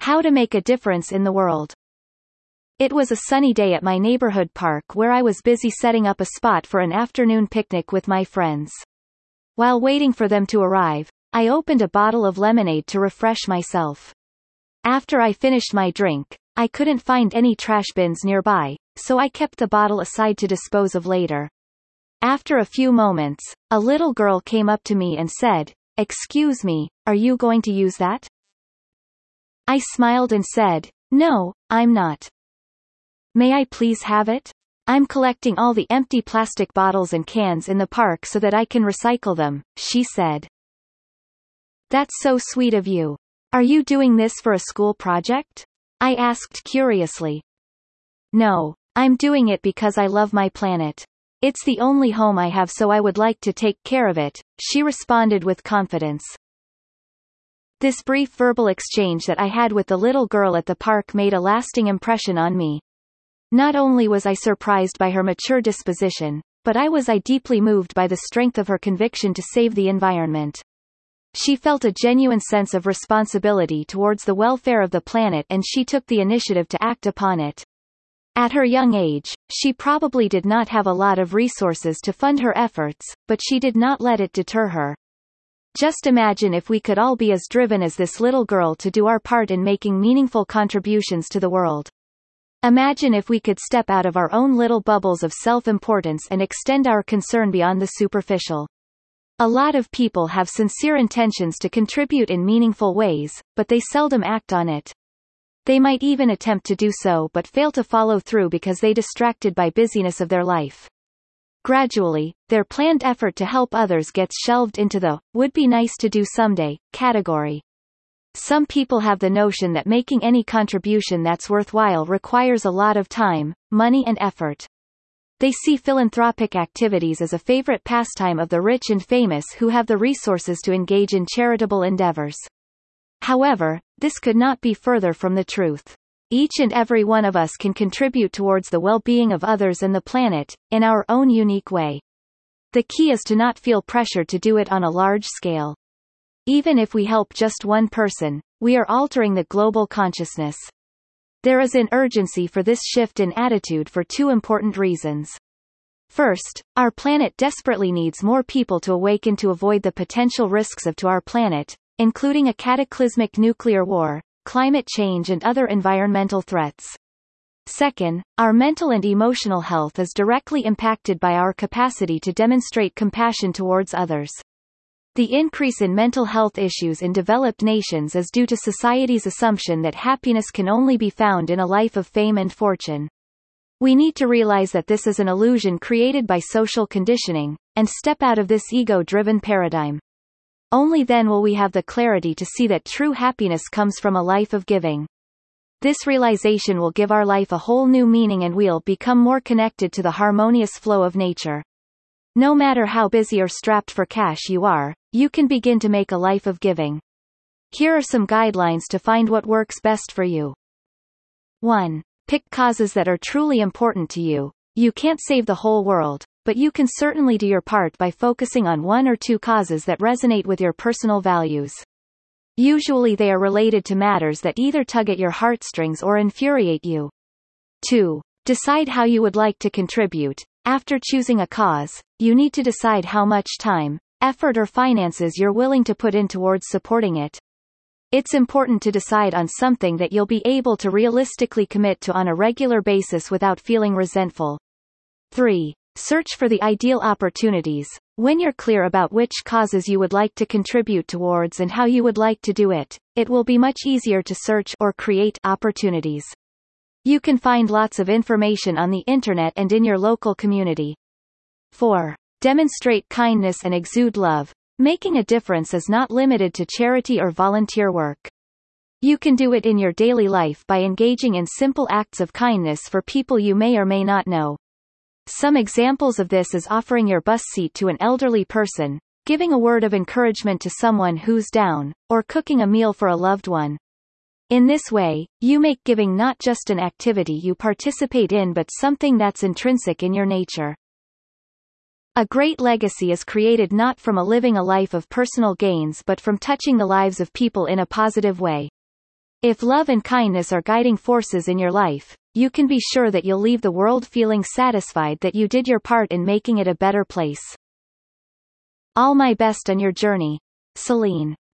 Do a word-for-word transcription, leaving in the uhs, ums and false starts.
How to make a difference in the world. It was a sunny day at my neighborhood park where I was busy setting up a spot for an afternoon picnic with my friends. While waiting for them to arrive, I opened a bottle of lemonade to refresh myself. After I finished my drink, I couldn't find any trash bins nearby, so I kept the bottle aside to dispose of later. After a few moments, a little girl came up to me and said, "Excuse me, are you going to use that?" I smiled and said, "No, I'm not." "May I please have it? I'm collecting all the empty plastic bottles and cans in the park so that I can recycle them," she said. "That's so sweet of you. Are you doing this for a school project?" I asked curiously. "No, I'm doing it because I love my planet. It's the only home I have, so I would like to take care of it," she responded with confidence. This brief verbal exchange that I had with the little girl at the park made a lasting impression on me. Not only was I surprised by her mature disposition, but I was I deeply moved by the strength of her conviction to save the environment. She felt a genuine sense of responsibility towards the welfare of the planet, and she took the initiative to act upon it. At her young age, she probably did not have a lot of resources to fund her efforts, but she did not let it deter her. Just imagine if we could all be as driven as this little girl to do our part in making meaningful contributions to the world. Imagine if we could step out of our own little bubbles of self-importance and extend our concern beyond the superficial. A lot of people have sincere intentions to contribute in meaningful ways, but they seldom act on it. They might even attempt to do so but fail to follow through because they distracted by busyness of their life. Gradually, their planned effort to help others gets shelved into the "would be nice to do someday" category. Some people have the notion that making any contribution that's worthwhile requires a lot of time, money and effort. They see philanthropic activities as a favorite pastime of the rich and famous who have the resources to engage in charitable endeavors. However, this could not be further from the truth. Each and every one of us can contribute towards the well-being of others and the planet, in our own unique way. The key is to not feel pressured to do it on a large scale. Even if we help just one person, we are altering the global consciousness. There is an urgency for this shift in attitude for two important reasons. First, our planet desperately needs more people to awaken to avoid the potential risks of to our planet, including a cataclysmic nuclear war, climate change and other environmental threats. Second, our mental and emotional health is directly impacted by our capacity to demonstrate compassion towards others. The increase in mental health issues in developed nations is due to society's assumption that happiness can only be found in a life of fame and fortune. We need to realize that this is an illusion created by social conditioning, and step out of this ego-driven paradigm. Only then will we have the clarity to see that true happiness comes from a life of giving. This realization will give our life a whole new meaning, and we'll become more connected to the harmonious flow of nature. No matter how busy or strapped for cash you are, you can begin to make a life of giving. Here are some guidelines to find what works best for you. one. Pick causes that are truly important to you. You can't save the whole world, but you can certainly do your part by focusing on one or two causes that resonate with your personal values. Usually they are related to matters that either tug at your heartstrings or infuriate you. two. Decide how you would like to contribute. After choosing a cause, you need to decide how much time, effort or finances you're willing to put in towards supporting it. It's important to decide on something that you'll be able to realistically commit to on a regular basis without feeling resentful. three. Search for the ideal opportunities. When you're clear about which causes you would like to contribute towards and how you would like to do it, it will be much easier to search or create opportunities. You can find lots of information on the internet and in your local community. four. Demonstrate kindness and exude love. Making a difference is not limited to charity or volunteer work. You can do it in your daily life by engaging in simple acts of kindness for people you may or may not know. Some examples of this is offering your bus seat to an elderly person, giving a word of encouragement to someone who's down, or cooking a meal for a loved one. In this way, you make giving not just an activity you participate in but something that's intrinsic in your nature. A great legacy is created not from a living a life of personal gains but from touching the lives of people in a positive way. If love and kindness are guiding forces in your life, you can be sure that you'll leave the world feeling satisfied that you did your part in making it a better place. All my best on your journey. Celine.